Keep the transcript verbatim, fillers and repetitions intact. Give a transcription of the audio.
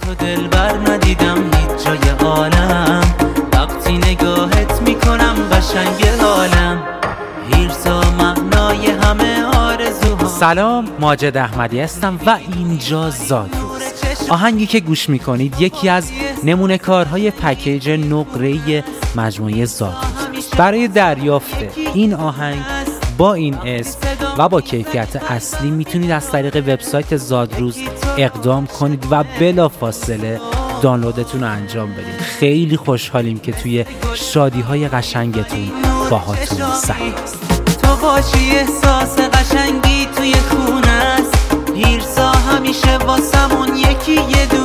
تو دلبر ندیدم هیچ جای عالم، وقتی نگاهت میکنم قشنگ حالم، هیرسا معنای همه آرزوها. سلام، ماجد احمدی هستم و اینجا زادروز. آهنگی که گوش میکنید یکی از نمونه کارهای پکیج نقره‌ای مجموعه زادروز. برای دریافت این آهنگ با این اسم و با کیفیت اصلی میتونید از طریق وبسایت زادروز اقدام کنید و بلافاصله دانلودتون رو انجام بدید. خیلی خوشحالیم که توی شادی‌های قشنگتون باهاتون سعی تو باشی احساس قشنگی توی خونه است، هیرسا همیشه واسمون یکی یه دو